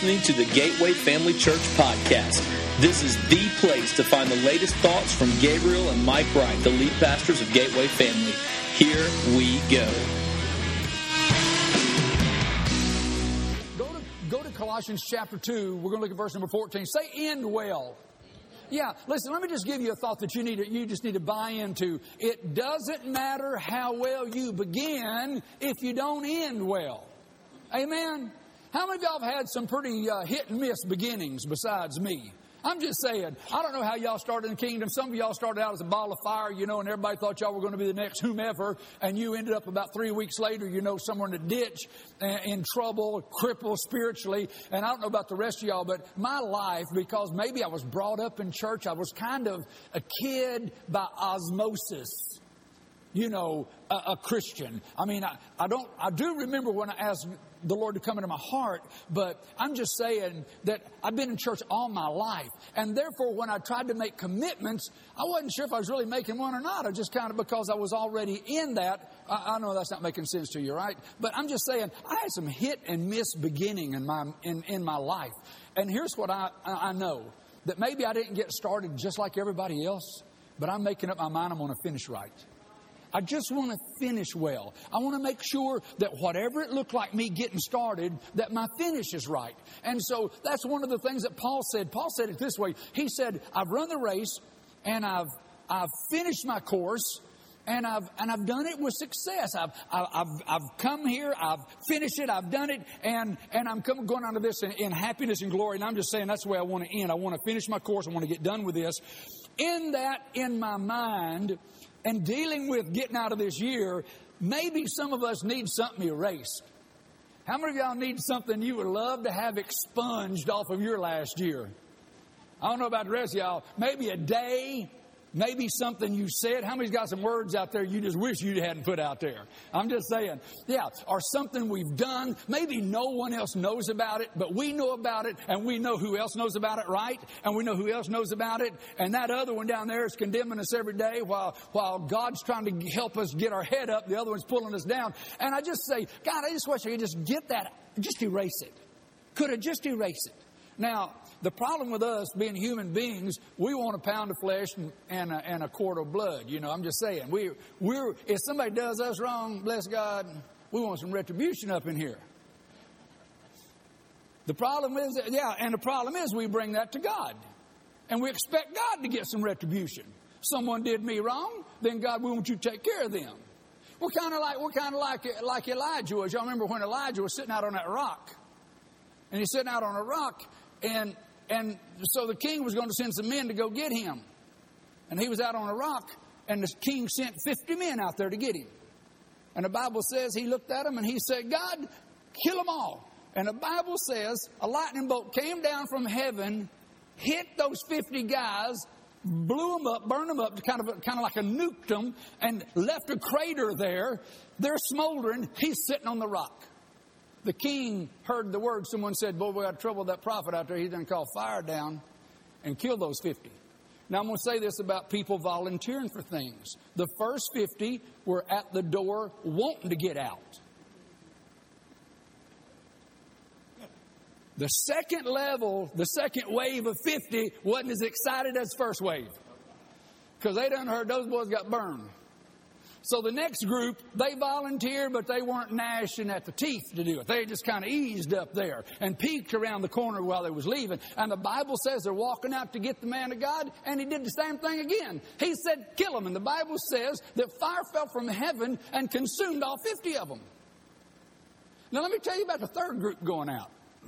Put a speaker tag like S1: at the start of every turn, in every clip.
S1: listening to the Gateway Family Church podcast. This is the place to find the latest thoughts from Gabriel and Mike Wright, the lead pastors of Gateway Family. Here we go.
S2: Go to Colossians chapter 2. We're going to look at verse number 14. Say, end well. Yeah, listen, let me just give you a thought that you just need to buy into. It doesn't matter how well you begin if you don't end well. Amen? How many of y'all have had some pretty hit and miss beginnings besides me? I'm just saying, I don't know how y'all started in the kingdom. Some of y'all started out as a ball of fire, and everybody thought y'all were going to be the next whomever, and you ended up about 3 weeks later, somewhere in the ditch, in trouble, crippled spiritually. And I don't know about the rest of y'all, but my life, because maybe I was brought up in church, I was kind of a kid by osmosis. A Christian. I mean, I do remember when I asked the Lord to come into my heart, but I'm just saying that I've been in church all my life. And therefore, when I tried to make commitments, I wasn't sure if I was really making one or not. I just kind of, because I was already in that, I know that's not making sense to you, right? But I'm just saying, I had some hit and miss beginning in my life. And here's what I know, that maybe I didn't get started just like everybody else, but I'm making up my mind I'm going to finish right. I just want to finish well. I want to make sure that whatever it looked like me getting started, that my finish is right. And so that's one of the things that Paul said. Paul said it this way. He said, I've run the race and I've finished my course and I've done it with success. I've come here, I've finished it, I've done it, and I'm going on to this in happiness and glory. And I'm just saying that's the way I want to end. I want to finish my course. I want to get done with this. In my mind, and dealing with getting out of this year, maybe some of us need something erased. How many of y'all need something you would love to have expunged off of your last year? I don't know about the rest of y'all. Maybe a day, maybe something you said. How many's got some words out there you just wish you hadn't put out there? I'm just saying, yeah, or something we've done. Maybe no one else knows about it, but we know about it, and we know who else knows about it, right? And we know who else knows about it. And that other one down there is condemning us every day while God's trying to help us get our head up. The other one's pulling us down. And I just say, God, I just wish I could just get that, just erase it. Could I just erase it? Now, the problem with us being human beings, we want a pound of flesh and a quart of blood. I'm just saying. We're if somebody does us wrong, bless God, we want some retribution up in here. The problem is we bring that to God. And we expect God to get some retribution. Someone did me wrong, then God, we want you to take care of them. We're kind of like Elijah was. Y'all remember when Elijah was sitting out on that rock? And he's sitting out on a rock, and so the king was going to send some men to go get him. And he was out on a rock, and the king sent 50 men out there to get him. And the Bible says he looked at them and he said, God, kill them all. And the Bible says a lightning bolt came down from heaven, hit those 50 guys, blew them up, burned them up, kind of like a nuked them, and left a crater there. They're smoldering. He's sitting on the rock. The king heard the word. Someone said, boy, we got trouble with that prophet out there. He's going to call fire down and kill those 50. Now, I'm going to say this about people volunteering for things. The first 50 were at the door wanting to get out. The second wave of 50 wasn't as excited as the first wave. Because they done heard those boys got burned. So the next group, they volunteered, but they weren't gnashing at the teeth to do it. They just kind of eased up there and peeked around the corner while they was leaving. And the Bible says they're walking out to get the man of God, and he did the same thing again. He said, kill him. And the Bible says that fire fell from heaven and consumed all 50 of them. Now let me tell you about the third group going out.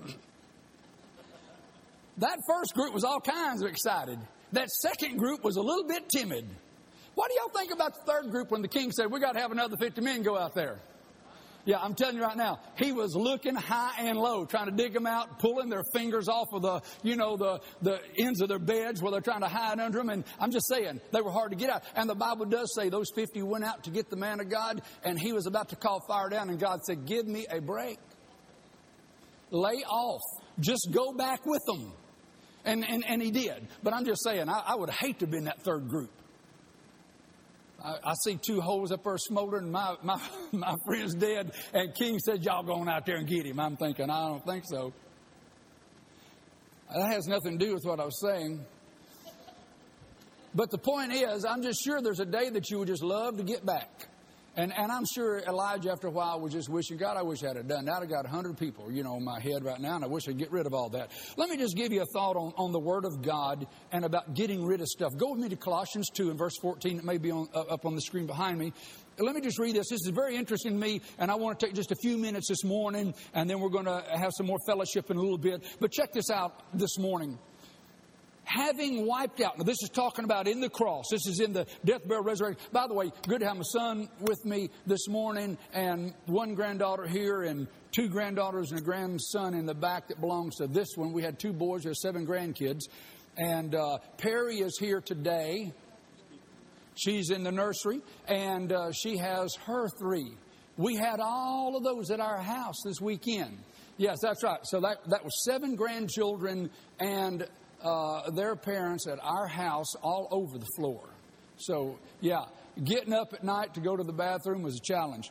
S2: That first group was all kinds of excited. That second group was a little bit timid. What do y'all think about the third group when the king said, we got to have another 50 men go out there? Yeah, I'm telling you right now, he was looking high and low, trying to dig them out, pulling their fingers off of the ends of their beds where they're trying to hide under them. And I'm just saying, they were hard to get out. And the Bible does say those 50 went out to get the man of God, and he was about to call fire down, and God said, give me a break. Lay off. Just go back with them. And he did. But I'm just saying, I would hate to have been that third group. I see two holes up there smoldering. My friend's dead. And King said, y'all going out there and get him. I'm thinking, I don't think so. That has nothing to do with what I was saying. But the point is, I'm just sure there's a day that you would just love to get back. And I'm sure Elijah, after a while, was just wishing, God, I wish I'd have done that. I've got 100 people, in my head right now, and I wish I'd get rid of all that. Let me just give you a thought on the Word of God and about getting rid of stuff. Go with me to Colossians 2 and verse 14. It may be up on the screen behind me. Let me just read this. This is very interesting to me, and I want to take just a few minutes this morning, and then we're going to have some more fellowship in a little bit. But check this out this morning. Having wiped out. Now, this is talking about in the cross. This is in the death, burial, resurrection. By the way, good to have my son with me this morning, and one granddaughter here, and 2 granddaughters and a grandson in the back that belongs to this one. We had 2 boys. There's 7 grandkids. And Perry is here today. She's in the nursery, and she has her 3. We had all of those at our house this weekend. Yes, that's right. So that was 7 grandchildren and their parents at our house all over the floor. So, yeah, getting up at night to go to the bathroom was a challenge.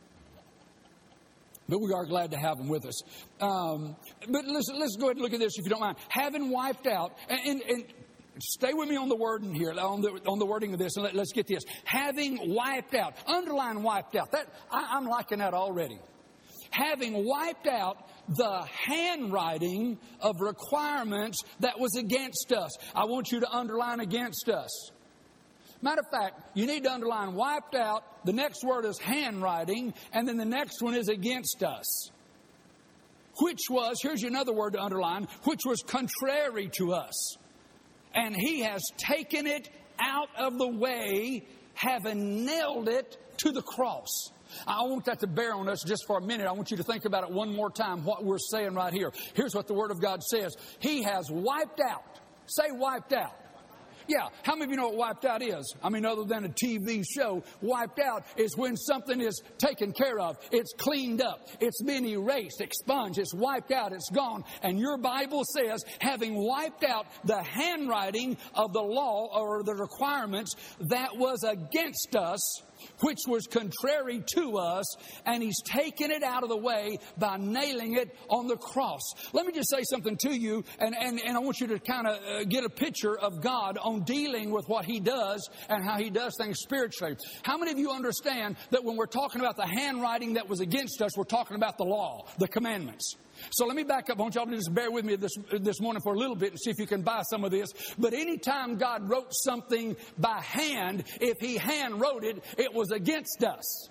S2: But we are glad to have them with us. But let's go ahead and look at this if you don't mind. Having wiped out, and stay with me on the wording here, on the wording of this, and let's get this. Having wiped out, underline wiped out. I'm liking that already. Having wiped out the handwriting of requirements that was against us. I want you to underline against us. Matter of fact, you need to underline wiped out. The next word is handwriting, and then the next one is against us. Which was, here's another word to underline, which was contrary to us. And He has taken it out of the way, having nailed it to the cross. I want that to bear on us just for a minute. I want you to think about it one more time, what we're saying right here. Here's what the Word of God says. He has wiped out. Say wiped out. Yeah, how many of you know what wiped out is? I mean, other than a TV show, wiped out is when something is taken care of. It's cleaned up. It's been erased, expunged. It's wiped out. It's gone. And your Bible says, having wiped out the handwriting of the law or the requirements that was against us, which was contrary to us, and He's taken it out of the way by nailing it on the cross. Let me just say something to you, and I want you to kind of get a picture of God on dealing with what He does and how He does things spiritually. How many of you understand that when we're talking about the handwriting that was against us, we're talking about the law, the commandments? So let me back up. I want y'all to just bear with me this morning for a little bit and see if you can buy some of this. But anytime God wrote something by hand, if He hand wrote it, it was against us.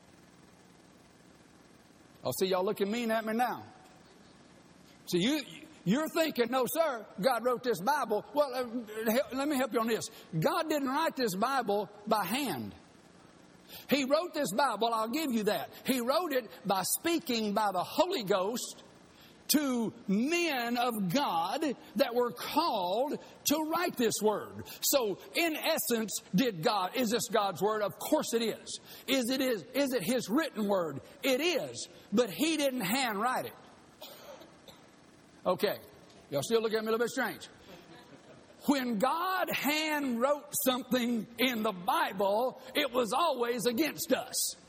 S2: I'll see y'all looking mean at me now. So you're thinking, no, sir, God wrote this Bible. Well, let me help you on this. God didn't write this Bible by hand. He wrote this Bible, I'll give you that. He wrote it by speaking by the Holy Ghost to men of God that were called to write this word. So, in essence, is this God's word? Of course it is. Is it His written word? It is. But He didn't handwrite it. Okay. Y'all still look at me a little bit strange. When God hand wrote something in the Bible, it was always against us.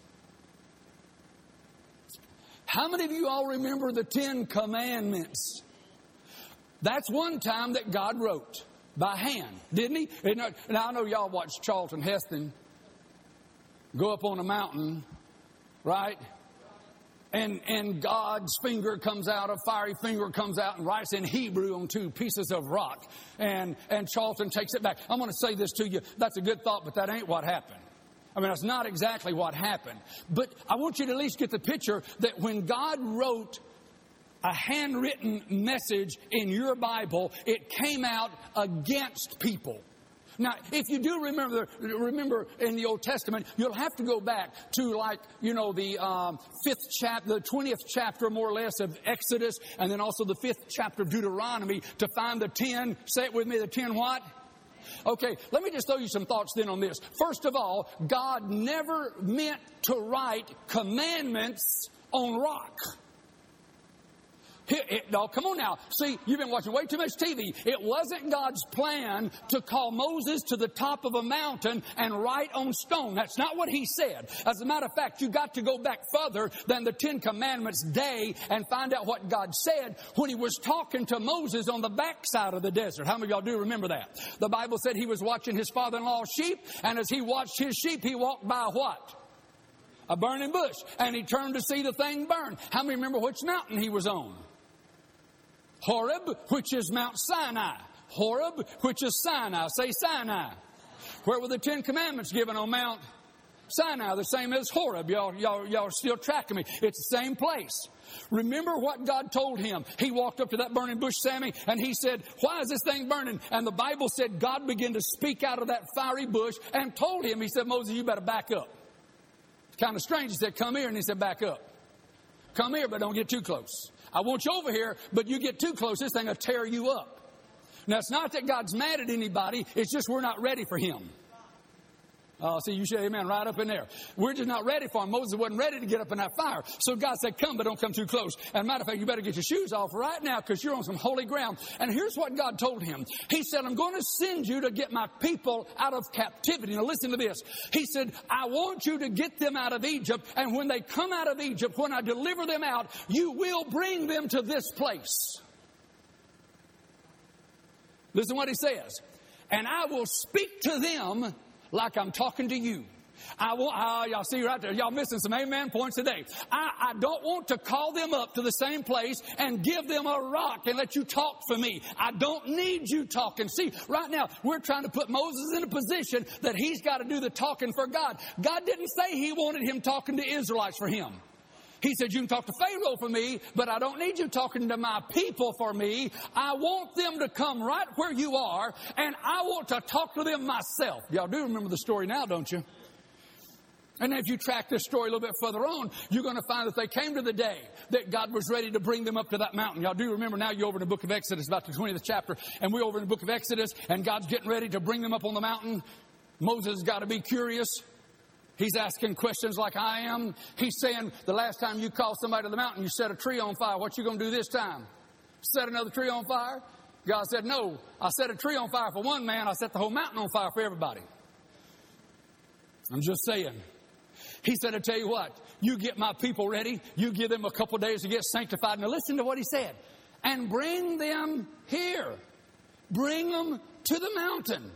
S2: How many of you all remember the 10 Commandments? That's one time that God wrote by hand, didn't He? Now, I know y'all watch Charlton Heston go up on a mountain, right? And God's finger comes out, a fiery finger comes out and writes in Hebrew on 2 pieces of rock. And Charlton takes it back. I'm going to say this to you. That's a good thought, but that ain't what happened. I mean, that's not exactly what happened. But I want you to at least get the picture that when God wrote a handwritten message in your Bible, it came out against people. Now, if you do remember in the Old Testament, you'll have to go back to the 5th chapter, the 20th chapter more or less of Exodus, and then also the 5th chapter of Deuteronomy to find the 10, say it with me, the 10 what? Okay, let me just throw you some thoughts then on this. First of all, God never meant to write commandments on rock. No, come on now. See, you've been watching way too much TV. It wasn't God's plan to call Moses to the top of a mountain and write on stone. That's not what he said. As a matter of fact, you got to go back further than the Ten Commandments day and find out what God said when he was talking to Moses on the backside of the desert. How many of y'all do remember that? The Bible said he was watching his father-in-law's sheep, and as he watched his sheep, he walked by what? A burning bush. And he turned to see the thing burn. How many remember which mountain he was on? Horeb, which is Mount Sinai. Horeb, which is Sinai. Say Sinai. Where were the Ten Commandments given? On Mount Sinai, the same as Horeb. Y'all are still tracking me. It's the same place. Remember what God told him. He walked up to that burning bush, Sammy, and he said, why is this thing burning? And the Bible said God began to speak out of that fiery bush and told him, he said, Moses, you better back up. It's kind of strange. He said, come here. And he said, back up. Come here, but don't get too close. I want you over here, but you get too close, this thing will tear you up. Now, it's not that God's mad at anybody. It's just we're not ready for him. See, you say amen right up in there. We're just not ready for him. Moses wasn't ready to get up in that fire. So God said, come, but don't come too close. And matter of fact, you better get your shoes off right now because you're on some holy ground. And here's what God told him. He said, I'm going to send you to get my people out of captivity. Now listen to this. He said, I want you to get them out of Egypt. And when they come out of Egypt, when I deliver them out, you will bring them to this place. Listen to what he says. And I will speak to them like I'm talking to you. Y'all see right there. Y'all missing some amen points today. I don't want to call them up to the same place and give them a rock and let you talk for me. I don't need you talking. See, right now, we're trying to put Moses in a position that he's got to do the talking for God. God didn't say he wanted him talking to Israelites for him. He said, you can talk to Pharaoh for me, but I don't need you talking to my people for me. I want them to come right where you are, and I want to talk to them myself. Y'all do remember the story now, don't you? And if you track this story a little bit further on, you're going to find that they came to the day that God was ready to bring them up to that mountain. Y'all do remember now you're over in the book of Exodus, about the 20th chapter, and we're over in the book of Exodus, and God's getting ready to bring them up on the mountain. Moses has got to be curious. He's asking questions like I am. He's saying, the last time you called somebody to the mountain, you set a tree on fire. What you going to do this time? Set another tree on fire? God said, no. I set a tree on fire for one man. I set the whole mountain on fire for everybody. I'm just saying. He said, I tell you what, you get my people ready. You give them a couple days to get sanctified. Now listen to what he said. And bring them here. Bring them to the mountain.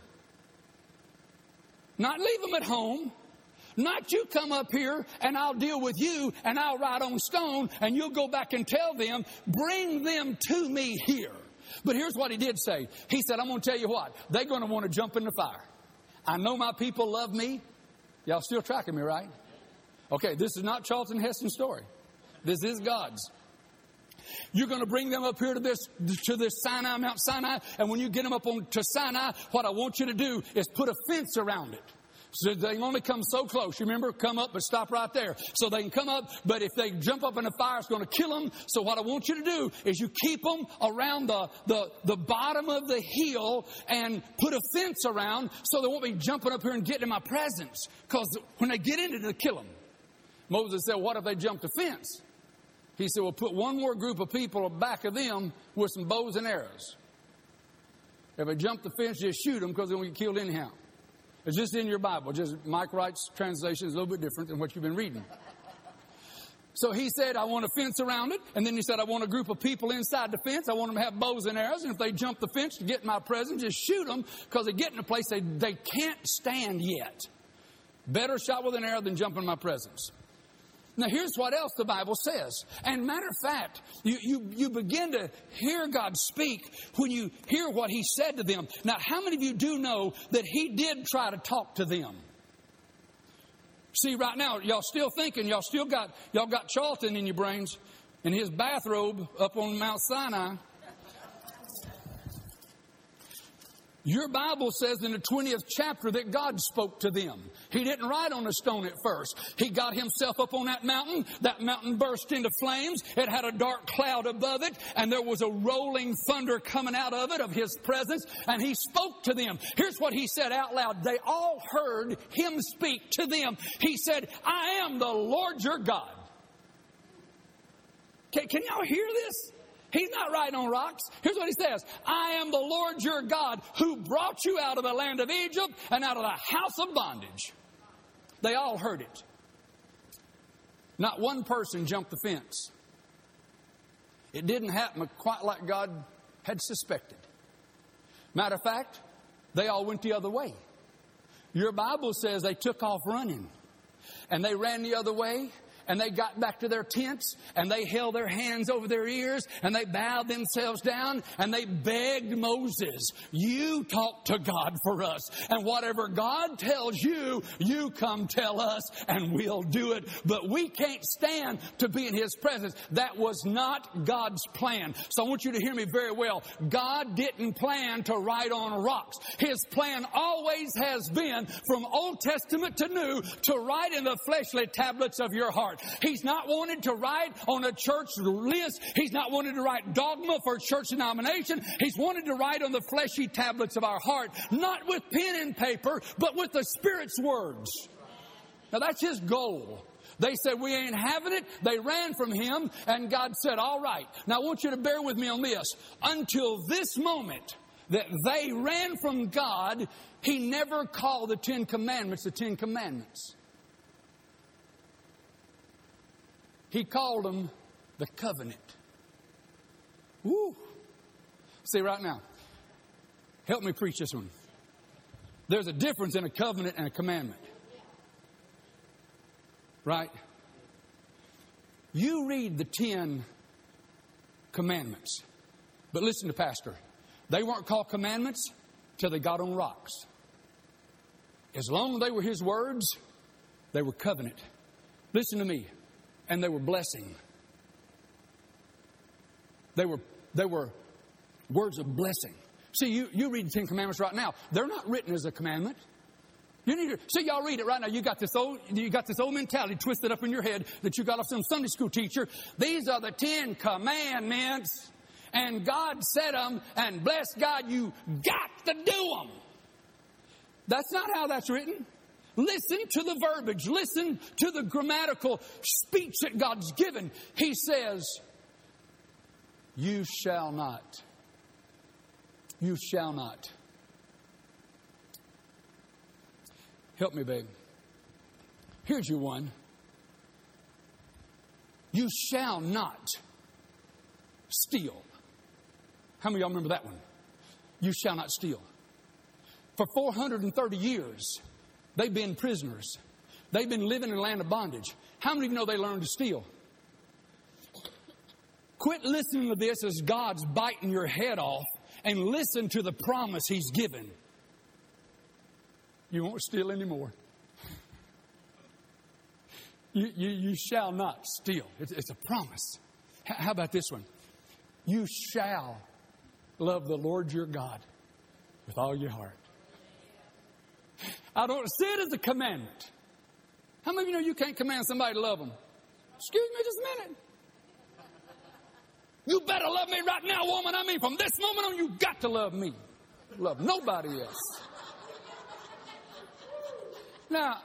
S2: Not leave them at home. Not you come up here and I'll deal with you and I'll write on stone and you'll go back and tell them, bring them to me here. But here's what he did say. He said, I'm going to tell you what, they're going to want to jump in the fire. I know my people love me. Y'all still tracking me, right? Okay, this is not Charlton Heston's story. This is God's. You're going to bring them up here to this Sinai, Mount Sinai. And when you get them up to Sinai, what I want you to do is put a fence around it. So they can only come so close. You remember? Come up, but stop right there. So they can come up, but if they jump up in the fire, it's going to kill them. So what I want you to do is you keep them around the bottom of the hill and put a fence around so they won't be jumping up here and getting in my presence. Because when they get in it, it'll kill them. Moses said, what if they jump the fence? He said, well, put one more group of people back of them with some bows and arrows. If they jump the fence, just shoot them because they're going to get killed anyhow. It's just in your Bible. Just Mike Wright's translation is a little bit different than what you've been reading. So he said, I want a fence around it. And then he said, I want a group of people inside the fence. I want them to have bows and arrows. And if they jump the fence to get in my presence, just shoot them because they get in a place they can't stand yet. Better shot with an arrow than jump in my presence. Now, here's what else the Bible says. And matter of fact, you begin to hear God speak when you hear what he said to them. Now, how many of you do know that he did try to talk to them? See, right now, y'all still thinking, y'all got Charlton in your brains in his bathrobe up on Mount Sinai. Your Bible says in the 20th chapter that God spoke to them. He didn't write on a stone at first. He got himself up on that mountain. That mountain burst into flames. It had a dark cloud above it, and there was a rolling thunder coming out of it, of his presence, and he spoke to them. Here's what he said out loud. They all heard him speak to them. He said, I am the Lord your God. Can y'all hear this? He's not writing on rocks. Here's what he says. I am the Lord your God who brought you out of the land of Egypt and out of the house of bondage. They all heard it. Not one person jumped the fence. It didn't happen quite like God had suspected. Matter of fact, they all went the other way. Your Bible says they took off running. And they ran the other way. And they got back to their tents, and they held their hands over their ears, and they bowed themselves down, and they begged Moses, you talk to God for us. And whatever God tells you, you come tell us, and we'll do it. But we can't stand to be in His presence. That was not God's plan. So I want you to hear me very well. God didn't plan to write on rocks. His plan always has been, from Old Testament to New, to write in the fleshly tablets of your heart. He's not wanted to write on a church list. He's not wanted to write dogma for a church denomination. He's wanted to write on the fleshy tablets of our heart, not with pen and paper, but with the Spirit's words. Now that's His goal. They said, we ain't having it. They ran from Him, and God said, all right. Now I want you to bear with me on this. Until this moment that they ran from God, He never called the 10 Commandments the 10 Commandments. He called them the covenant. Woo! See, right now, help me preach this one. There's a difference in a covenant and a commandment. Right? You read the 10 Commandments. But listen to Pastor. They weren't called commandments till they got on rocks. As long as they were His words, they were covenant. Listen to me. And they were blessing. They were words of blessing. See, you read the 10 Commandments right now. They're not written as a commandment. You need to see, y'all read it right now. You got this old mentality twisted up in your head that you got off some Sunday school teacher. These are the 10 Commandments, and God said them, and bless God, you got to do them. That's not how that's written. Listen to the verbiage. Listen to the grammatical speech that God's given. He says, you shall not. You shall not. Help me, babe. Here's your one. You shall not steal. How many of y'all remember that one? You shall not steal. For 430 years, they've been prisoners. They've been living in a land of bondage. How many of you know they learned to steal? Quit listening to this as God's biting your head off and listen to the promise He's given. You won't steal anymore. You shall not steal. It's a promise. How about this one? You shall love the Lord your God with all your heart. I don't see it as a commandment. How many of you know you can't command somebody to love them? Excuse me just a minute. You better love me right now, woman. I mean, from this moment on, you got to love me. Love nobody else. Now,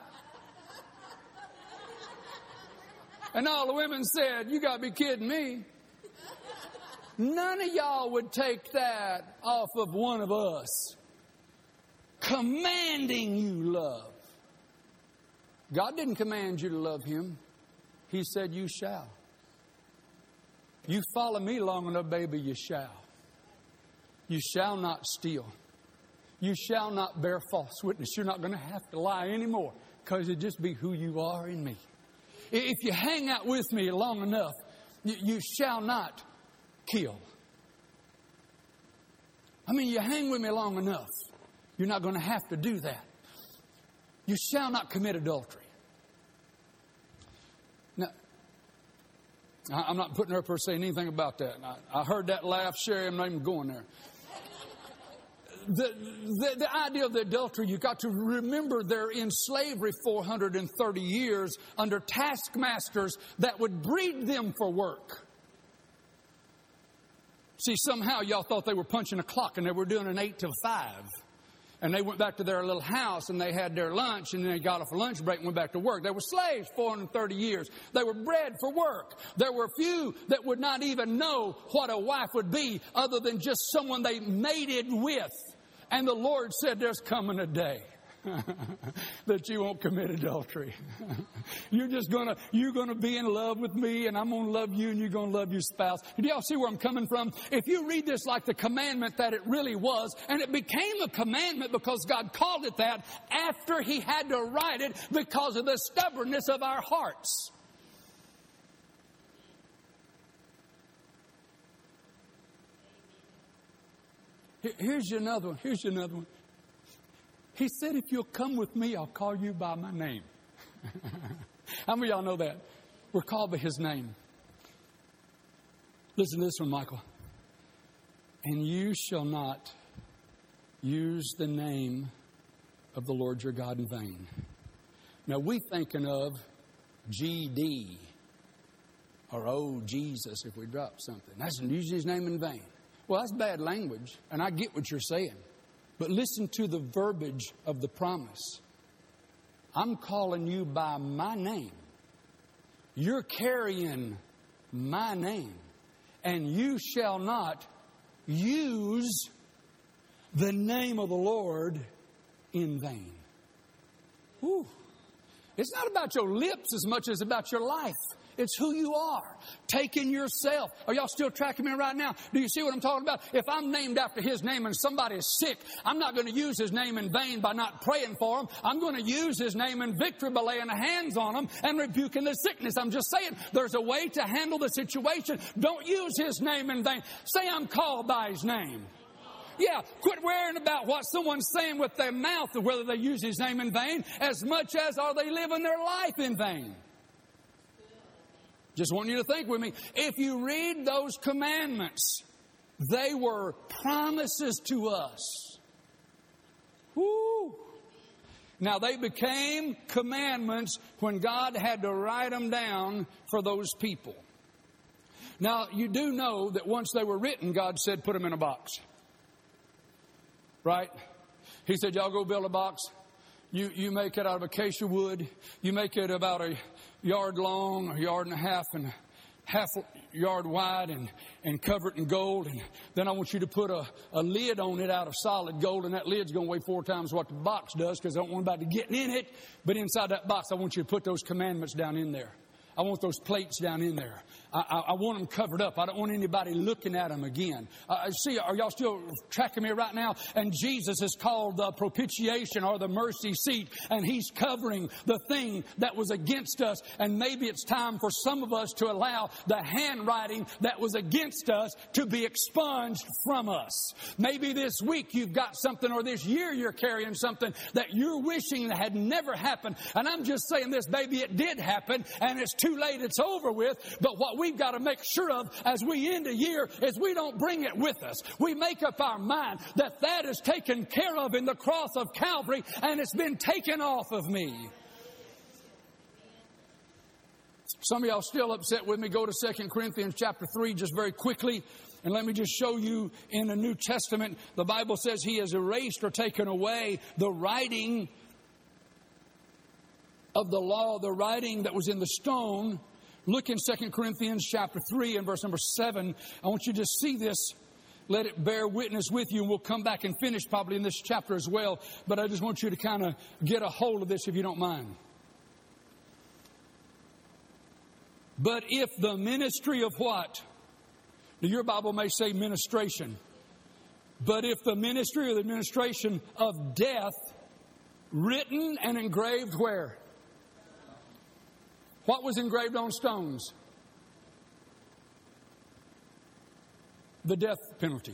S2: and all the women said, you got to be kidding me. None of y'all would take that off of one of us. Commanding you love. God didn't command you to love Him. He said you shall. You follow me long enough, baby, you shall. You shall not steal. You shall not bear false witness. You're not going to have to lie anymore because it just be who you are in me. If you hang out with me long enough, you shall not kill. I mean, you hang with me long enough, you're not going to have to do that. You shall not commit adultery. Now, I'm not putting her up or saying anything about that. I heard that laugh, Sherry. I'm not even going there. The idea of the adultery, you've got to remember they're in slavery 430 years under taskmasters that would breed them for work. See, somehow y'all thought they were punching a clock and they were doing an 8 to 5. And they went back to their little house and they had their lunch, and then they got off a lunch break and went back to work. They were slaves 430 years. They were bred for work. There were few that would not even know what a wife would be other than just someone they mated with. And the Lord said, there's coming a day that you won't commit adultery. You're gonna be in love with me, and I'm gonna love you, and you're gonna love your spouse. Do y'all see where I'm coming from? If you read this like the commandment that it really was, and it became a commandment because God called it that after He had to write it because of the stubbornness of our hearts. Here's another one. He said, if you'll come with me, I'll call you by my name. How many of y'all know that? We're called by His name. Listen to this one, Michael. And you shall not use the name of the Lord your God in vain. Now, we thinking of GD or oh, Jesus, if we drop something. That's using His name in vain. Well, that's bad language, and I get what you're saying. But listen to the verbiage of the promise. I'm calling you by my name. You're carrying my name. And you shall not use the name of the Lord in vain. Whew. It's not about your lips as much as about your life. It's who you are. Taking yourself. Are y'all still tracking me right now? Do you see what I'm talking about? If I'm named after His name and somebody is sick, I'm not going to use His name in vain by not praying for them. I'm going to use His name in victory by laying hands on them and rebuking the sickness. I'm just saying there's a way to handle the situation. Don't use His name in vain. Say I'm called by His name. Yeah, quit worrying about what someone's saying with their mouth or whether they use His name in vain as much as are they living their life in vain. Just want you to think with me. If you read those commandments, they were promises to us. Woo! Now, they became commandments when God had to write them down for those people. Now, you do know that once they were written, God said, put them in a box. Right? He said, y'all go build a box. You make it out of acacia wood. You make it about a yard long, a yard and a half, and half yard wide, and cover it in gold. And then I want you to put a lid on it out of solid gold, and that lid's going to weigh 4 times what the box does because I don't want anybody getting in it. But inside that box, I want you to put those commandments down in there. I want those plates down in there. I want them covered up. I don't want anybody looking at them again. See, are y'all still tracking me right now? And Jesus is called the propitiation or the mercy seat. And He's covering the thing that was against us. And maybe it's time for some of us to allow the handwriting that was against us to be expunged from us. Maybe this week you've got something, or this year you're carrying something that you're wishing had never happened. And I'm just saying this, baby, it did happen. And it's too late, it's over with. But what we've got to make sure of as we end a year is we don't bring it with us. We make up our mind that is taken care of in the cross of Calvary, and it's been taken off of me. Some of y'all still upset with me. Go to 2 Corinthians chapter 3 just very quickly. And let me just show you in the New Testament, the Bible says He has erased or taken away the writing of the law, the writing that was in the stone. Look in 2 Corinthians chapter 3 and verse number 7. I want you to see this. Let it bear witness with you. And we'll come back and finish probably in this chapter as well. But I just want you to kind of get a hold of this if you don't mind. But if the ministry of what? Now your Bible may say ministration. But if the ministry or the administration of death, written and engraved where? What was engraved on stones? The death penalty.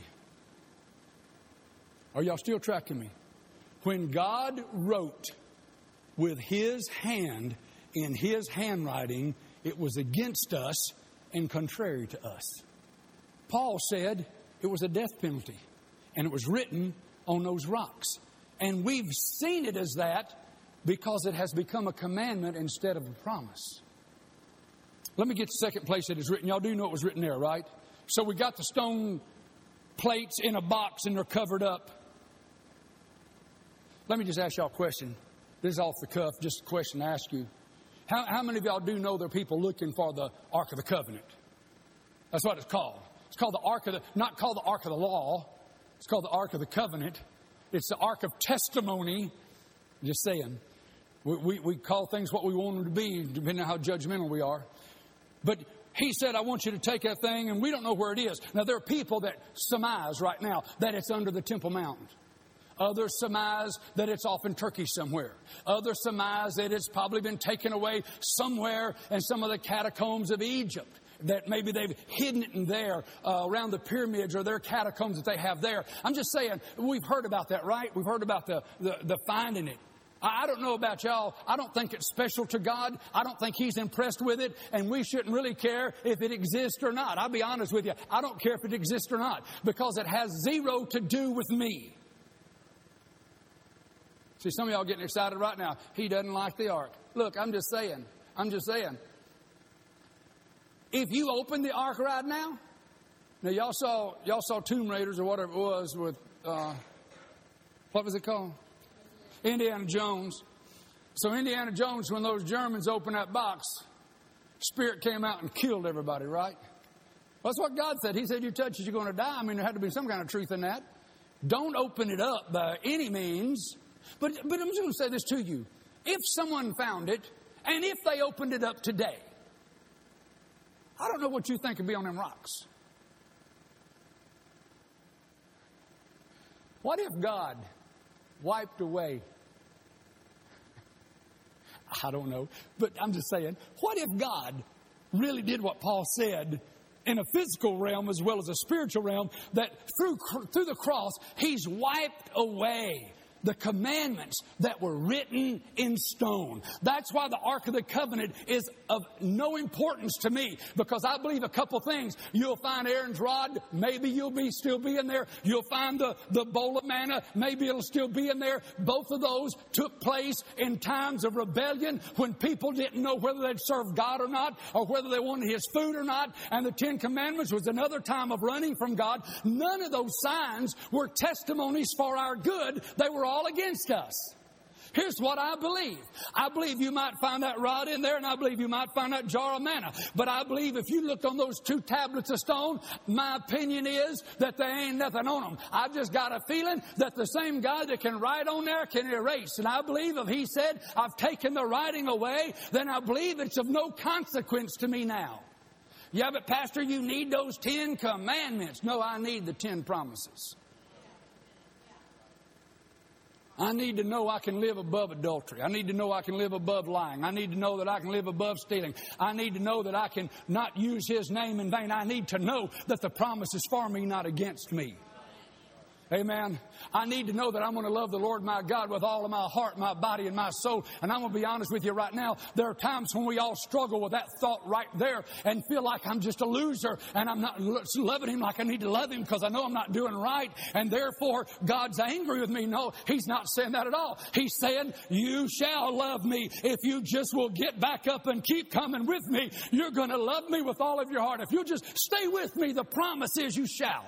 S2: Are y'all still tracking me? When God wrote with His hand in His handwriting, it was against us and contrary to us. Paul said it was a death penalty, and it was written on those rocks. And we've seen it as that because it has become a commandment instead of a promise. Let me get the second place that is written. Y'all do know it was written there, right? So we got the stone plates in a box and they're covered up. Let me just ask y'all a question. This is off the cuff, just a question to ask you. How many of y'all do know there are people looking for the Ark of the Covenant? That's what it's called. It's called the Ark of the, not called the Ark of the Law. It's called the Ark of the Covenant. It's the Ark of Testimony. Just saying. We call things what we want them to be, depending on how judgmental we are. But he said, I want you to take that thing, and we don't know where it is. Now, there are people that surmise right now that it's under the Temple Mount. Others surmise that it's off in Turkey somewhere. Others surmise that it's probably been taken away somewhere in some of the catacombs of Egypt. That maybe they've hidden it in there around the pyramids or their catacombs that they have there. I'm just saying, we've heard about that, right? We've heard about the finding it. I don't know about y'all. I don't think it's special to God. I don't think He's impressed with it, and we shouldn't really care if it exists or not. I'll be honest with you. I don't care if it exists or not, because it has zero to do with me. See, some of y'all getting excited right now. He doesn't like the ark. Look, I'm just saying. If you open the ark right now y'all saw Tomb Raiders or whatever it was with what was it called? Indiana Jones. So Indiana Jones, when those Germans opened that box, Spirit came out and killed everybody, right? Well, that's what God said. He said, you touch it, you're going to die. I mean, there had to be some kind of truth in that. Don't open it up by any means. But I'm just going to say this to you. If someone found it, and if they opened it up today, I don't know what you think would be on them rocks. What if God wiped away? I don't know. But I'm just saying, what if God really did what Paul said in a physical realm as well as a spiritual realm, that through the cross, He's wiped away the commandments that were written in stone. That's why the Ark of the Covenant is of no importance to me, because I believe a couple things. You'll find Aaron's rod, maybe you'll still be in there. You'll find the bowl of manna, maybe it'll still be in there. Both of those took place in times of rebellion when people didn't know whether they'd serve God or not, or whether they wanted His food or not. And the Ten Commandments was another time of running from God. None of those signs were testimonies for our good. They were all against us. Here's what I believe. I believe you might find that rod in there, and I believe you might find that jar of manna. But I believe if you looked on those 2 tablets of stone, my opinion is that there ain't nothing on them. I've just got a feeling that the same God that can write on there can erase. And I believe if He said, I've taken the writing away, then I believe it's of no consequence to me now. Yeah, but Pastor, you need those 10 commandments. No, I need the 10 promises. I need to know I can live above adultery. I need to know I can live above lying. I need to know that I can live above stealing. I need to know that I can not use His name in vain. I need to know that the promise is for me, not against me. Amen. I need to know that I'm going to love the Lord my God with all of my heart, my body, and my soul. And I'm going to be honest with you right now. There are times when we all struggle with that thought right there and feel like I'm just a loser and I'm not loving Him like I need to love Him because I know I'm not doing right. And therefore, God's angry with me. No, He's not saying that at all. He's saying, you shall love me. If you just will get back up and keep coming with me, you're going to love me with all of your heart. If you'll just stay with me, the promise is you shall.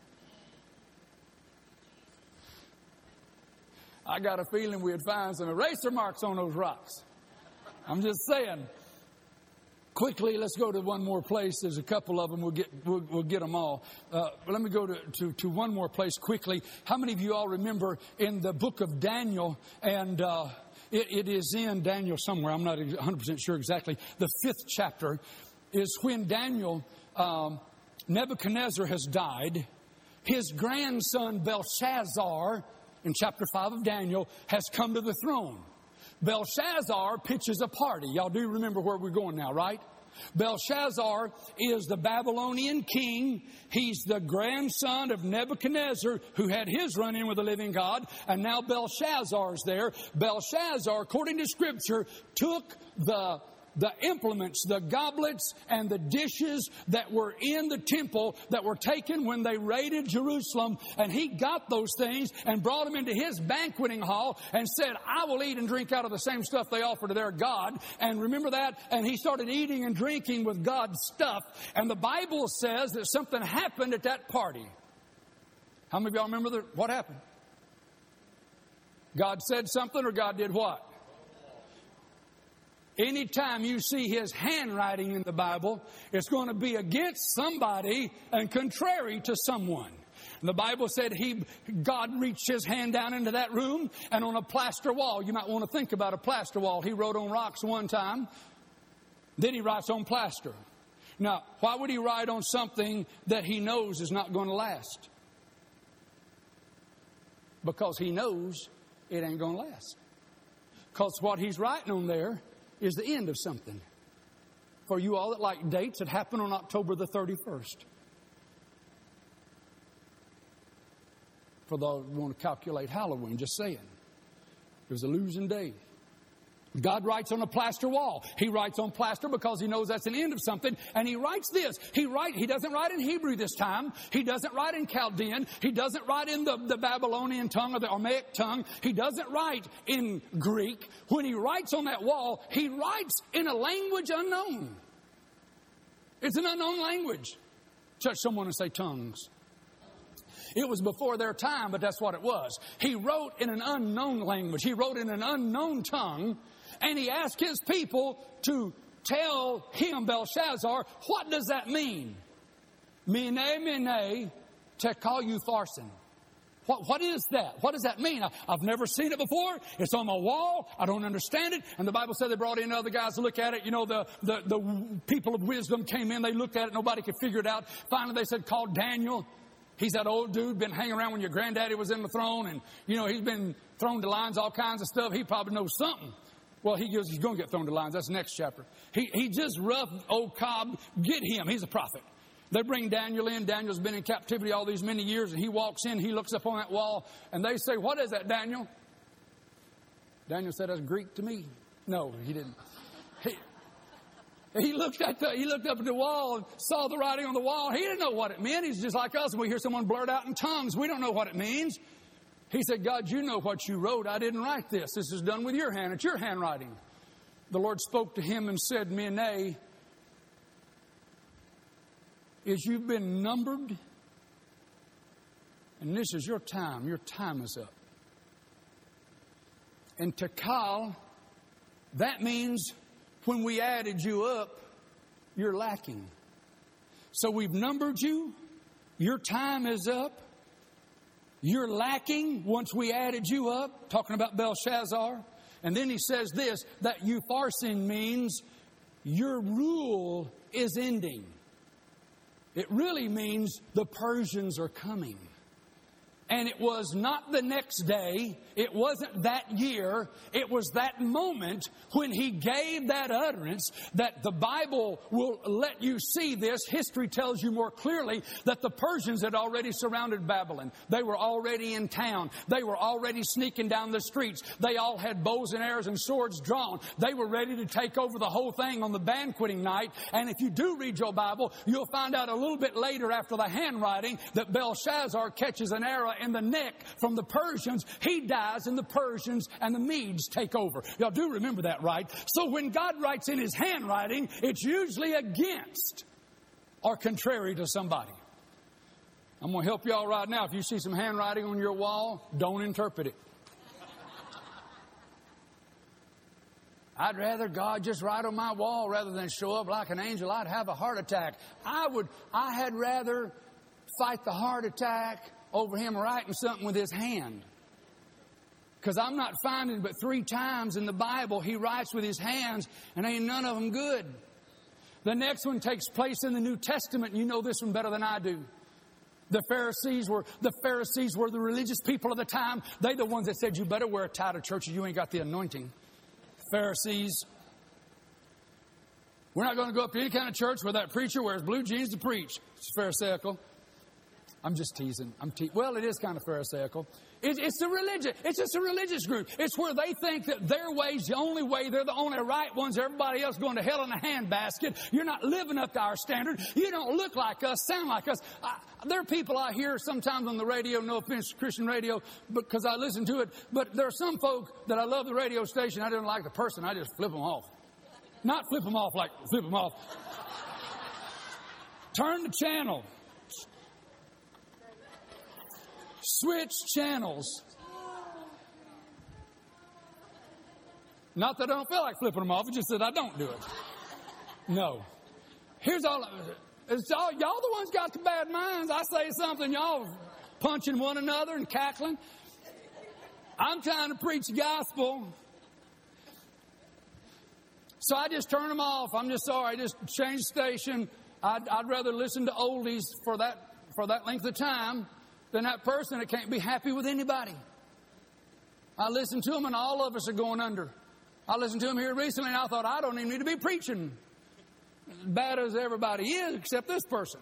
S2: I got a feeling we'd find some eraser marks on those rocks. I'm just saying. Quickly, let's go to one more place. There's a couple of them. We'll get them all. Let me go to one more place quickly. How many of you all remember in the book of Daniel, and it is in Daniel somewhere. I'm not 100% sure exactly. The 5th chapter is when Daniel, Nebuchadnezzar has died. His grandson Belshazzar, in chapter 5 of Daniel, has come to the throne. Belshazzar pitches a party. Y'all do remember where we're going now, right? Belshazzar is the Babylonian king. He's the grandson of Nebuchadnezzar, who had his run-in with the living God. And now Belshazzar's there. Belshazzar, according to Scripture, took the implements, the goblets and the dishes that were in the temple that were taken when they raided Jerusalem. And he got those things and brought them into his banqueting hall and said, I will eat and drink out of the same stuff they offer to their God. And remember that? And he started eating and drinking with God's stuff. And the Bible says that something happened at that party. How many of y'all remember what happened? God said something or God did what? Anytime you see His handwriting in the Bible, it's going to be against somebody and contrary to someone. And the Bible said God reached His hand down into that room, and on a plaster wall, you might want to think about a plaster wall. He wrote on rocks one time, then He writes on plaster. Now, why would He write on something that He knows is not going to last? Because He knows it ain't going to last. Because what He's writing on there is the end of something. For you all that like dates, it happened on October the 31st. For those who want to calculate Halloween, just saying. It was a losing day. God writes on a plaster wall. He writes on plaster because He knows that's an end of something. And He writes this. He doesn't write in Hebrew this time. He doesn't write in Chaldean. He doesn't write in the Babylonian tongue or the Aramaic tongue. He doesn't write in Greek. When He writes on that wall, He writes in a language unknown. It's an unknown language. Touch someone and say tongues. It was before their time, but that's what it was. He wrote in an unknown language. He wrote in an unknown tongue. And He asked His people to tell him, Belshazzar, what does that mean? Mene, mene, tekel upharsin. What is that? What does that mean? I've never seen it before. It's on my wall. I don't understand it. And the Bible said they brought in other guys to look at it. You know, the people of wisdom came in. They looked at it. Nobody could figure it out. Finally, they said, call Daniel. He's that old dude, been hanging around when your granddaddy was in the throne. And, you know, he's been thrown to lions, all kinds of stuff. He probably knows something. Well, he's going to get thrown to lions. That's the next chapter. He just rough old Cobb. Get him. He's a prophet. They bring Daniel in. Daniel's been in captivity all these many years. And he walks in. He looks up on that wall. And they say, what is that, Daniel? Daniel said, that's Greek to me. No, he didn't. He looked up at the wall and saw the writing on the wall. He didn't know what it meant. He's just like us. We hear someone blurt out in tongues. We don't know what it means. He said, God, you know what you wrote. I didn't write this. This is done with your hand. It's your handwriting. The Lord spoke to him and said, Mene, is you've been numbered, and this is your time. Your time is up. And Tekel, that means when we added you up, you're lacking. So we've numbered you. Your time is up. You're lacking once we added you up, talking about Belshazzar. And then he says this, that upharsin means your rule is ending. It really means the Persians are coming. And it was not the next day. It wasn't that year. It was that moment when he gave that utterance that the Bible will let you see this. History tells you more clearly that the Persians had already surrounded Babylon. They were already in town. They were already sneaking down the streets. They all had bows and arrows and swords drawn. They were ready to take over the whole thing on the banqueting night. And if you do read your Bible, you'll find out a little bit later after the handwriting that Belshazzar catches an arrow in the neck from the Persians. He dies and the Persians and the Medes take over. Y'all do remember that, right? So when God writes in His handwriting, it's usually against or contrary to somebody. I'm going to help y'all right now. If you see some handwriting on your wall, don't interpret it. I'd rather God just write on my wall rather than show up like an angel. I'd have a heart attack. I had rather fight the heart attack over him writing something with his hand. Because I'm not finding but 3 times in the Bible he writes with his hands, and ain't none of them good. The next one takes place in the New Testament, and you know this one better than I do. The Pharisees were the religious people of the time. They're the ones that said, you better wear a tie to church or you ain't got the anointing. Pharisees. We're not going to go up to any kind of church where that preacher wears blue jeans to preach. It's Pharisaical. I'm just teasing. Well, it is kind of Pharisaical. It's a religion. It's just a religious group. It's where they think that their way's the only way. They're the only right ones. Everybody else going to hell in a handbasket. You're not living up to our standard. You don't look like us, sound like us. There are people I hear sometimes on the radio, no offense to Christian radio, because I listen to it. But there are some folk that I love the radio station. I don't like the person. I just flip them off. Not flip them off like flip them off. Turn the channel. Switch channels. Not that I don't feel like flipping them off. It's just that I don't do it. No. Here's all. It's all y'all the ones got the bad minds. I say something, y'all punching one another and cackling. I'm trying to preach the gospel. So I just turn them off. I'm just sorry. Just change station. I'd rather listen to oldies for that length of time than that person that can't be happy with anybody. I listen to them and all of us are going under. I listened to them here recently and I thought, I don't even need to be preaching as bad as everybody is except this person.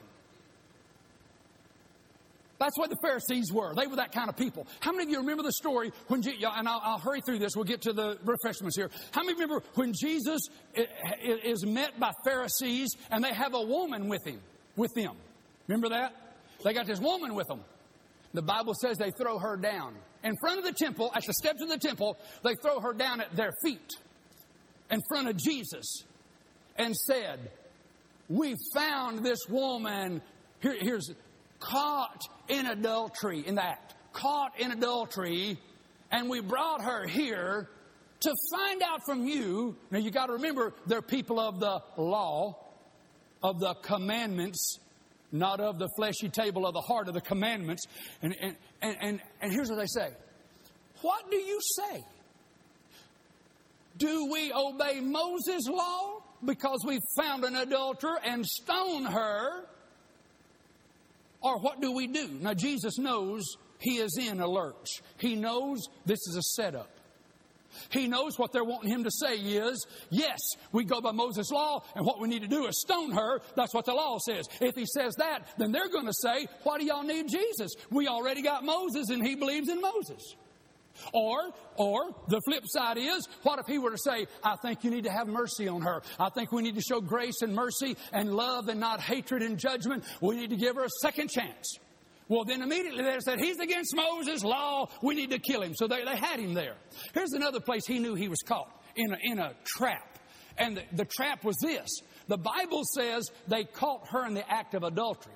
S2: That's what the Pharisees were. They were that kind of people. How many of you remember the story when, and I'll hurry through this. We'll get to the refreshments here. How many remember when Jesus is met by Pharisees and they have a woman with them? Remember that? They got this woman with them. The Bible says they throw her down. In front of the temple, at the steps of the temple, they throw her down at their feet in front of Jesus and said, we found this woman, here's caught in adultery, in the act, caught in adultery, and we brought her here to find out from you. Now you got to remember, they're people of the law, of the commandments, not of the fleshy table of the heart, of the commandments. And here's what they say. What do you say? Do we obey Moses' law because we found an adulterer and stone her? Or what do we do? Now, Jesus knows he is in a lurch. He knows this is a setup. He knows what they're wanting him to say is, yes, we go by Moses' law, and what we need to do is stone her. That's what the law says. If he says that, then they're going to say, why do y'all need Jesus? We already got Moses, and he believes in Moses. Or the flip side is, what if he were to say, I think you need to have mercy on her. I think we need to show grace and mercy and love and not hatred and judgment. We need to give her a second chance. Well, then immediately they said, he's against Moses' law. We need to kill him. So they had him there. Here's another place he knew he was caught, in a trap. And the trap was this. The Bible says they caught her in the act of adultery.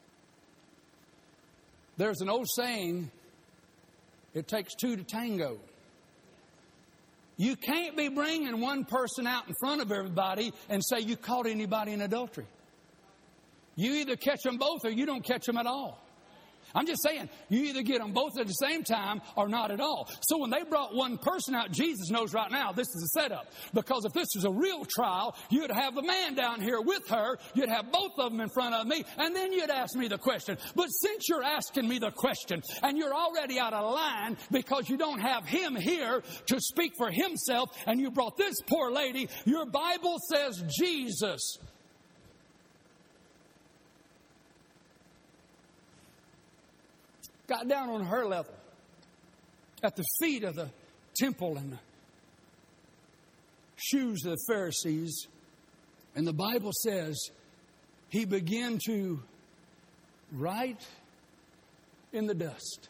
S2: There's an old saying, it takes two to tango. You can't be bringing one person out in front of everybody and say you caught anybody in adultery. You either catch them both or you don't catch them at all. I'm just saying, you either get them both at the same time or not at all. So when they brought one person out, Jesus knows right now this is a setup. Because if this was a real trial, you'd have a man down here with her. You'd have both of them in front of me. And then you'd ask me the question. But since you're asking me the question and you're already out of line because you don't have him here to speak for himself and you brought this poor lady, your Bible says Jesus got down on her level at the feet of the temple and the shoes of the Pharisees. And the Bible says he began to write in the dust.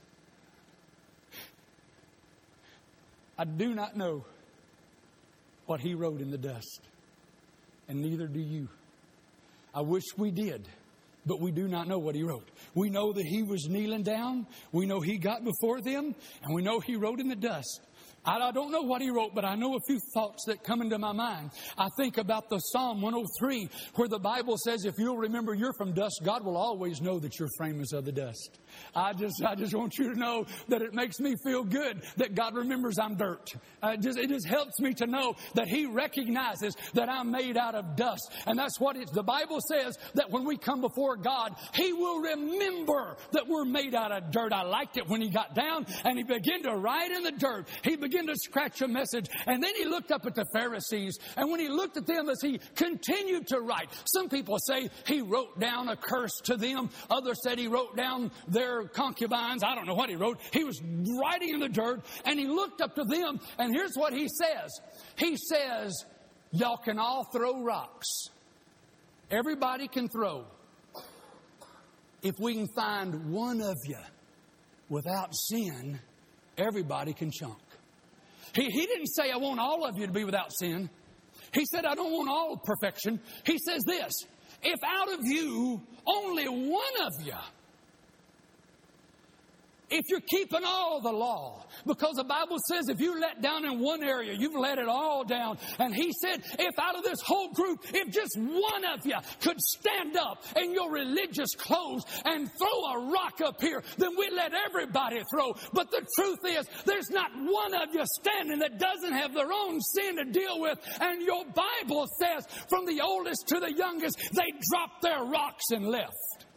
S2: I do not know what he wrote in the dust, and neither do you. I wish we did. But we do not know what he wrote. We know that he was kneeling down. We know he got before them. And we know he wrote in the dust. I don't know what he wrote, but I know a few thoughts that come into my mind. I think about the Psalm 103, where the Bible says, if you'll remember you're from dust, God will always know that your frame is of the dust. I just want you to know that it makes me feel good that God remembers I'm dirt. It just helps me to know that he recognizes that I'm made out of dust. And that's what the Bible says, that when we come before God, he will remember that we're made out of dirt. I liked it when he got down and he began to write in the dirt. He began to scratch a message. And then he looked up at the Pharisees. And when he looked at them as he continued to write, some people say he wrote down a curse to them. Others said he wrote down their concubines. I don't know what he wrote. He was writing in the dirt and he looked up to them. And here's what he says. He says, y'all can all throw rocks. Everybody can throw. If we can find one of you without sin, everybody can chunk. He didn't say, I want all of you to be without sin. He said, I don't want all perfection. He says this, if out of you, only one of you if you're keeping all the law, because the Bible says if you let down in one area, you've let it all down. And he said, if out of this whole group, if just one of you could stand up in your religious clothes and throw a rock up here, then we let everybody throw. But the truth is, there's not one of you standing that doesn't have their own sin to deal with. And your Bible says, from the oldest to the youngest, they dropped their rocks and left.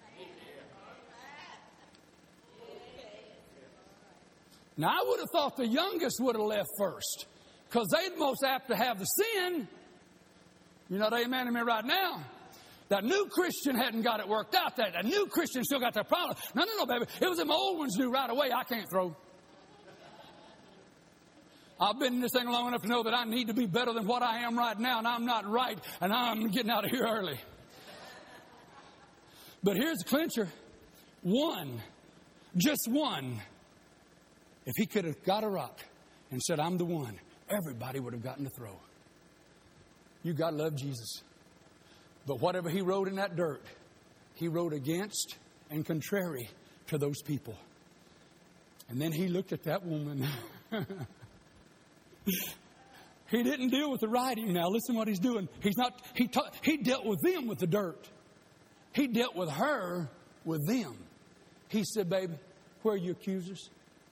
S2: Now, I would have thought the youngest would have left first, because they'd most apt to have the sin. You're not amen to me right now. That new Christian hadn't got it worked out. That new Christian still got that problem. No, baby. It was them old ones knew right away, I can't throw. I've been in this thing long enough to know that I need to be better than what I am right now, and I'm not right, and I'm getting out of here early. But here's the clincher. One, just one. If he could have got a rock and said, I'm the one, everybody would have gotten to throw. You got to love Jesus. But whatever he wrote in that dirt, he wrote against and contrary to those people. And then he looked at that woman. He didn't deal with the writing now. Listen what he's doing. He dealt with them with the dirt. He dealt with her with them. He said, baby, where are your accusers?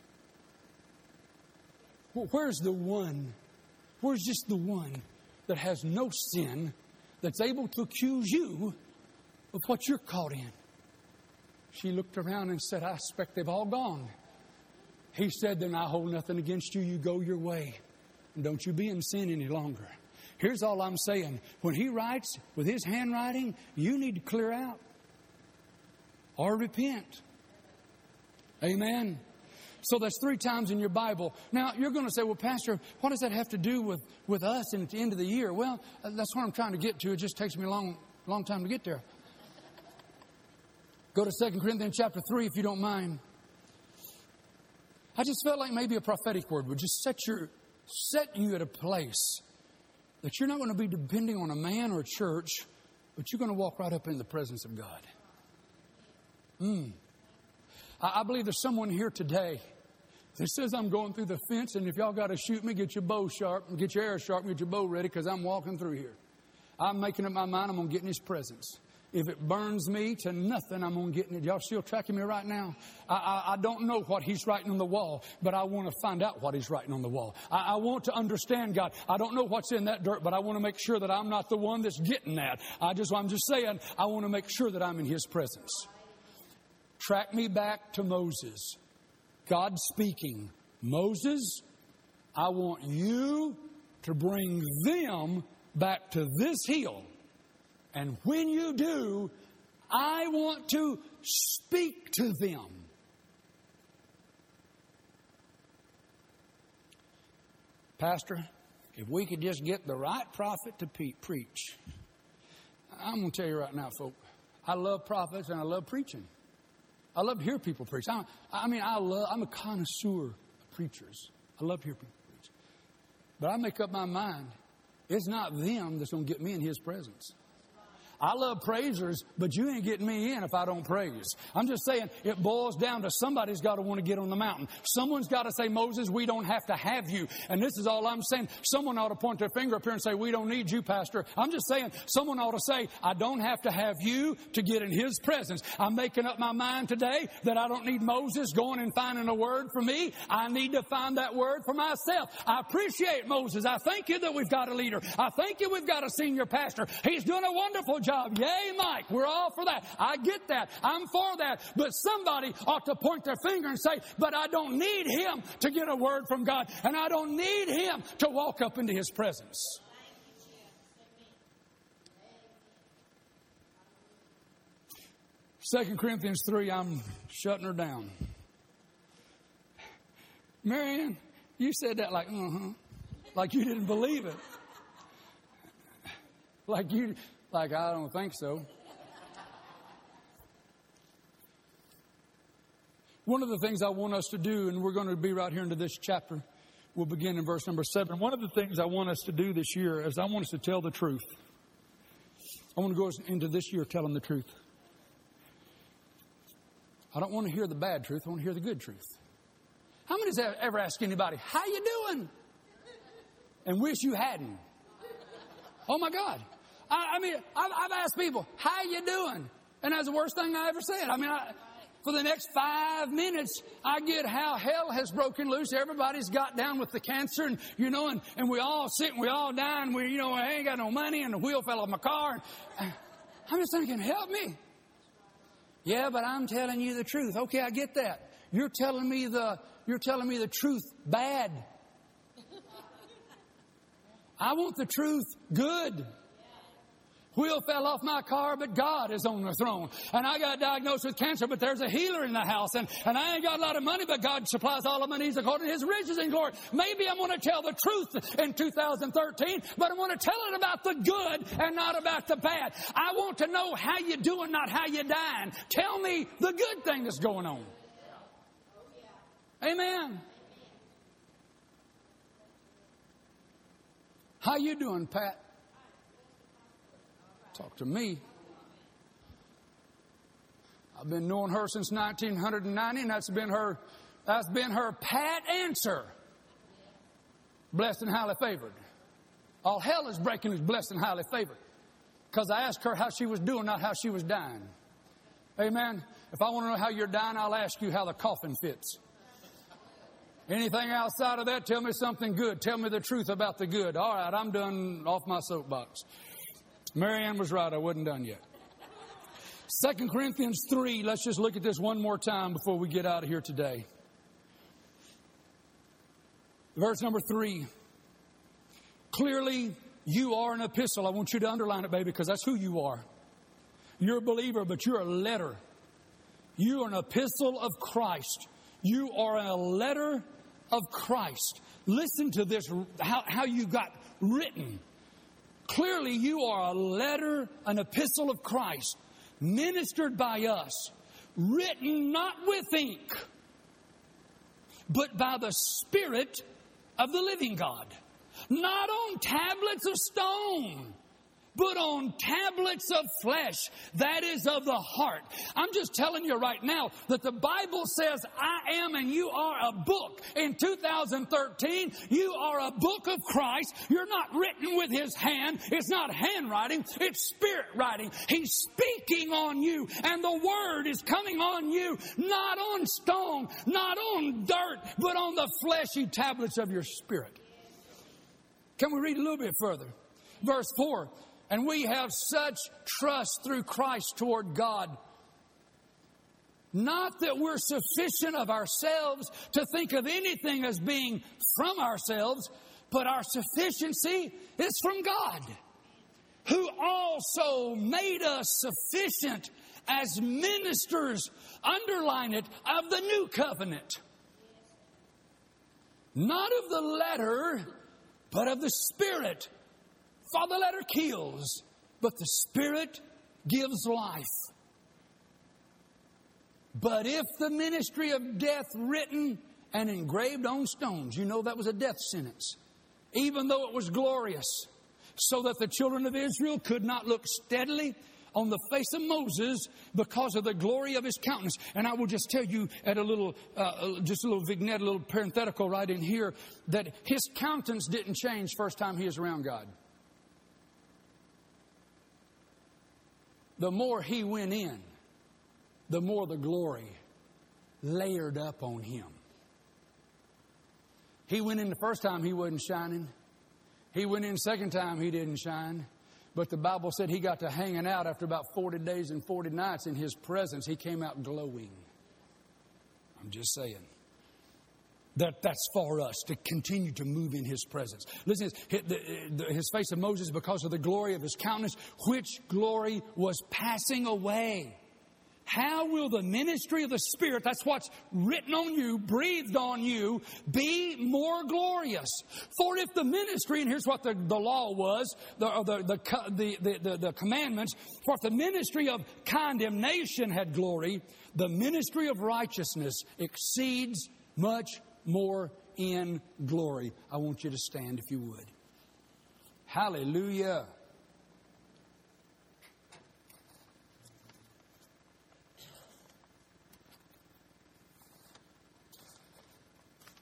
S2: Where's the one? Where's just the one that has no sin that's able to accuse you of what you're caught in? She looked around and said, I expect they've all gone. He said, then I hold nothing against you. You go your way. And don't you be in sin any longer. Here's all I'm saying. When he writes with his handwriting, you need to clear out or repent. Amen. So that's 3 times in your Bible. Now, you're going to say, well, Pastor, what does that have to do with us and at the end of the year? Well, that's what I'm trying to get to. It just takes me a long time to get there. Go to 2 Corinthians chapter 3, if you don't mind. I just felt like maybe a prophetic word would just set you at a place that you're not going to be depending on a man or a church, but you're going to walk right up in the presence of God. I believe there's someone here today that says, I'm going through the fence, and if y'all got to shoot me, get your bow sharp and get your arrow sharp and get your bow ready, because I'm walking through here. I'm making up my mind I'm going to get in His presence. If it burns me to nothing, I'm going to get in it. Y'all still tracking me right now? I don't know what He's writing on the wall, but I want to find out what He's writing on the wall. I want to understand God. I don't know what's in that dirt, but I want to make sure that I'm not the one that's getting that. I'm just saying, I want to make sure that I'm in His presence. Track me back to Moses. God speaking, Moses, I want you to bring them back to this hill. And when you do, I want to speak to them. Pastor, if we could just get the right prophet to preach. I'm going to tell you right now, folks, I love prophets and I love preaching. I love to hear people preach. I'm a connoisseur of preachers. I love to hear people preach. But I make up my mind, it's not them that's going to get me in His presence. I love praisers, but you ain't getting me in if I don't praise. I'm just saying it boils down to somebody's got to want to get on the mountain. Someone's got to say, Moses, we don't have to have you. And this is all I'm saying. Someone ought to point their finger up here and say, we don't need you, Pastor. I'm just saying someone ought to say, I don't have to have you to get in His presence. I'm making up my mind today that I don't need Moses going and finding a word for me. I need to find that word for myself. I appreciate Moses. I thank you that we've got a leader. I thank you we've got a senior pastor. He's doing a wonderful job. Yay, Mike. We're all for that. I get that. I'm for that. But somebody ought to point their finger and say, but I don't need him to get a word from God. And I don't need him to walk up into His presence. 2 Corinthians 3, I'm shutting her down. Marianne, you said that like you didn't believe it. Like I don't think so. One of the things I want us to do, and we're going to be right here into this chapter, we'll begin in verse number 7. One of the things I want us to do this year is I want us to tell the truth. I want to go into this year telling the truth. I don't want to hear the bad truth. I want to hear the good truth. How many has ever asked anybody, how you doing? And wish you hadn't? Oh, my God. I mean, I've asked people, how you doing? And that's the worst thing I ever said. I mean, for the next 5 minutes, I get how hell has broken loose. Everybody's got down with the cancer, and and we all sick, and we all die, and I ain't got no money, and the wheel fell off my car. And I'm just thinking, help me. Yeah, but I'm telling you the truth. Okay, I get that. You're telling me the truth bad. I want the truth good. Wheel fell off my car, but God is on the throne. And I got diagnosed with cancer, but there's a healer in the house. And I ain't got a lot of money, but God supplies all of my needs according to His riches in glory. Maybe I'm going to tell the truth in 2013, but I want to tell it about the good and not about the bad. I want to know how you're doing, not how you're dying. Tell me the good thing that's going on. Amen. How you doing, Pat? Talk to me. I've been knowing her since 1990, and that's been her pat answer. Blessed and highly favored. All hell is breaking loose, blessed and highly favored. Because I asked her how she was doing, not how she was dying. Amen. If I want to know how you're dying, I'll ask you how the coffin fits. Anything outside of that, tell me something good. Tell me the truth about the good. All right, I'm done off my soapbox. Mary Ann was right. I wasn't done yet. 2 Corinthians 3. Let's just look at this one more time before we get out of here today. Verse number 3. Clearly, you are an epistle. I want you to underline it, baby, because that's who you are. You're a believer, but you're a letter. You are an epistle of Christ. You are a letter of Christ. Listen to this, how you got written. Clearly, you are a letter, an epistle of Christ, ministered by us, written not with ink, but by the Spirit of the living God. Not on tablets of stone, but on tablets of flesh, that is of the heart. I'm just telling you right now that the Bible says I am and you are a book. In 2013, you are a book of Christ. You're not written with His hand. It's not handwriting. It's spirit writing. He's speaking on you, and the Word is coming on you, not on stone, not on dirt, but on the fleshy tablets of your spirit. Can we read a little bit further? Verse 4. And we have such trust through Christ toward God. Not that we're sufficient of ourselves to think of anything as being from ourselves, but our sufficiency is from God, who also made us sufficient as ministers, underline it, of the new covenant. Not of the letter, but of the Spirit. For the letter kills, but the Spirit gives life. But if the ministry of death written and engraved on stones, that was a death sentence, even though it was glorious, so that the children of Israel could not look steadily on the face of Moses because of the glory of his countenance. And I will just tell you at a little vignette, a little parenthetical right in here, that his countenance didn't change first time he was around God. The more he went in, the more the glory layered up on him. He went in the first time, he wasn't shining. He went in the second time, he didn't shine. But the Bible said he got to hanging out after about 40 days and 40 nights in His presence. He came out glowing. I'm just saying. That's for us to continue to move in His presence. Listen, his face of Moses because of the glory of his countenance, which glory was passing away. How will the ministry of the Spirit, that's what's written on you, breathed on you, be more glorious? For if the ministry, and here's what the law was, the commandments, for if the ministry of condemnation had glory, the ministry of righteousness exceeds much more in glory. I want you to stand if you would. Hallelujah.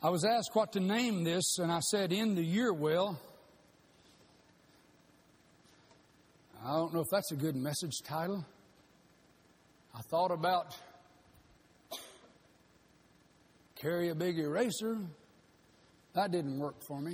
S2: I was asked what to name this, and I said, "In the Year Well." I don't know if that's a good message title. I thought about carry a big eraser. That didn't work for me.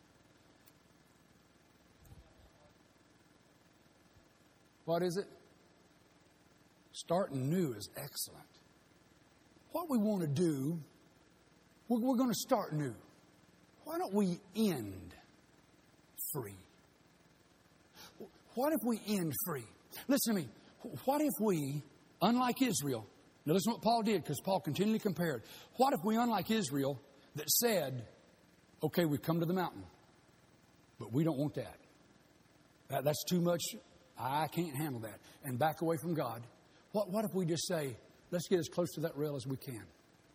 S2: What is it? Starting new is excellent. What we want to do, we're going to start new. Why don't we end free? What if we end free? Listen to me. What if we, unlike Israel, now listen to what Paul did, because Paul continually compared. What if we, unlike Israel, that said, okay, we've come to the mountain, but we don't want that. That's too much. I can't handle that. And back away from God. What if we just say, let's get as close to that rail as we can?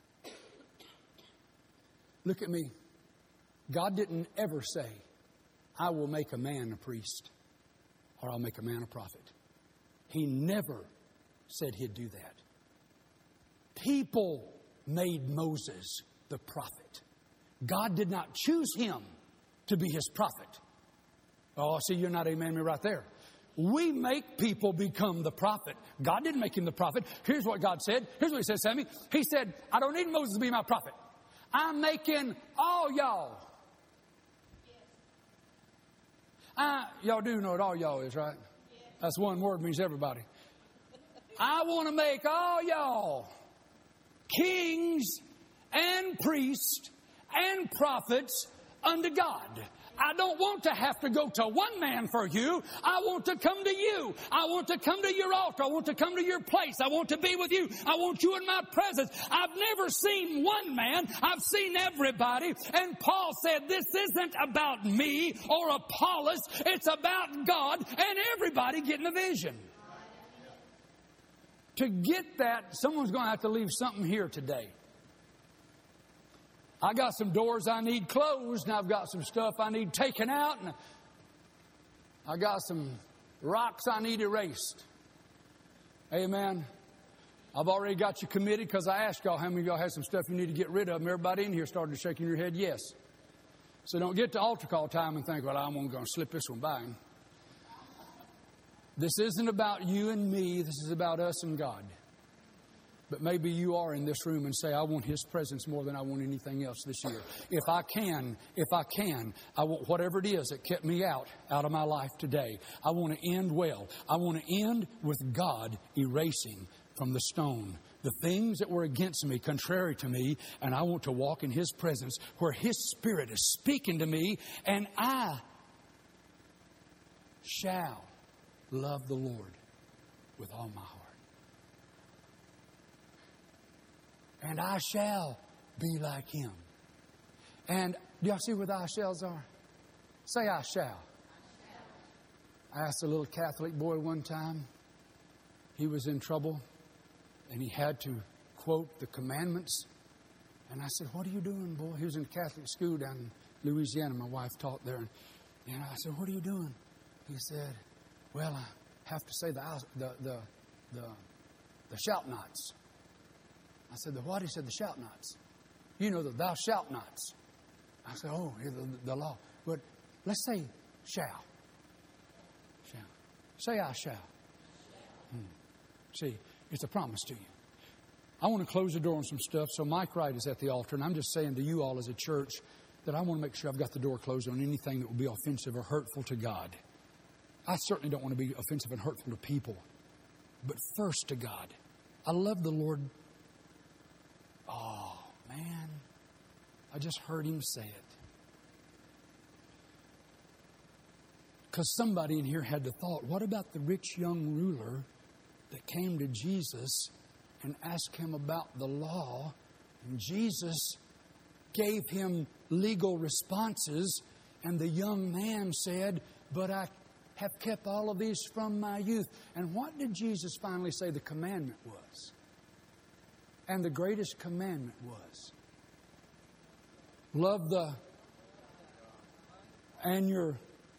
S2: Look at me. God didn't ever say, I will make a man a priest or I'll make a man a prophet. He never said He'd do that. People made Moses the prophet. God did not choose him to be His prophet. Oh, see, you're not amen me right there. We make people become the prophet. God didn't make him the prophet. Here's what God said. Here's what He said, Sammy. He said, I don't need Moses to be my prophet. I'm making all y'all. Y'all do know what all y'all is, right? That's one word, means everybody. I want to make all y'all kings and priests and prophets unto God. I don't want to have to go to one man for you. I want to come to you. I want to come to your altar. I want to come to your place. I want to be with you. I want you in my presence. I've never seen one man. I've seen everybody. And Paul said, this isn't about me or Apollos. It's about God and everybody getting a vision. To get that, someone's going to have to leave something here today. I got some doors I need closed, and I've got some stuff I need taken out, and I got some rocks I need erased. Amen. I've already got you committed because I asked y'all how many of y'all have some stuff you need to get rid of, and everybody in here started shaking your head yes. So don't get to altar call time and think, well, I'm going to slip this one by. This isn't about you and me. This is about us and God. But maybe you are in this room and say, I want His presence more than I want anything else this year. If I can, I want whatever it is that kept me out of my life today. I want to end well. I want to end with God erasing from the stone the things that were against me, contrary to me, and I want to walk in His presence where His Spirit is speaking to me, and I shall love the Lord with all my heart. And I shall be like Him. And do y'all see where the I shalls are? Say I shall. I asked a little Catholic boy one time. He was in trouble. And he had to quote the commandments. And I said, what are you doing, boy? He was in a Catholic school down in Louisiana. My wife taught there. And I said, what are you doing? He said, well, I have to say the shout nots. I said, the what? He said, the shout nots. You know, the thou shalt nots. I said, oh, the law. But let's say shall. Shall. Say I shall. See, it's a promise to you. I want to close the door on some stuff. So Mike Wright is at the altar. And I'm just saying to you all as a church that I want to make sure I've got the door closed on anything that will be offensive or hurtful to God. I certainly don't want to be offensive and hurtful to people. But first to God. I love the Lord. Oh, man. I just heard Him say it. Because somebody in here had the thought, what about the rich young ruler that came to Jesus and asked Him about the law? And Jesus gave him legal responses. And the young man said, but I have kept all of these from my youth. And what did Jesus finally say the commandment was? And the greatest commandment was, love and your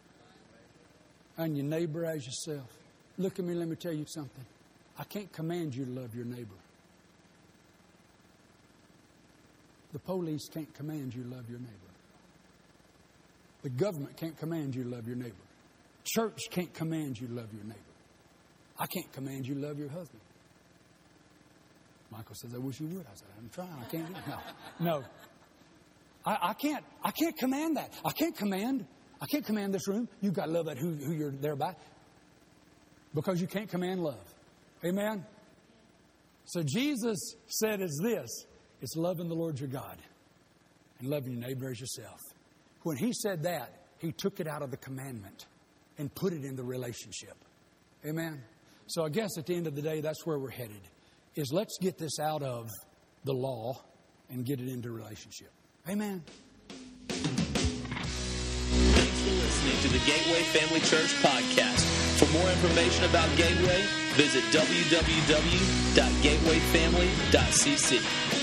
S2: neighbor as yourself. Look at me, let me tell you something. I can't command you to love your neighbor. The police can't command you to love your neighbor. The government can't command you to love your neighbor. Church can't command you to love your neighbor. I can't command you to love your husband. Michael says, I wish you would. I said, I'm trying. I can't do it. No. I can't command that. I can't command this room. You've got to love that who you're there by. Because you can't command love. Amen? So Jesus said is this. It's loving the Lord your God and loving your neighbor as yourself. When He said that, He took it out of the commandment and put it in the relationship. Amen? So I guess at the end of the day, that's where we're headed. Is let's get this out of the law and get it into relationship. Amen?
S1: Thanks for listening to the Gateway Family Church podcast. For more information about Gateway, visit www.gatewayfamily.cc.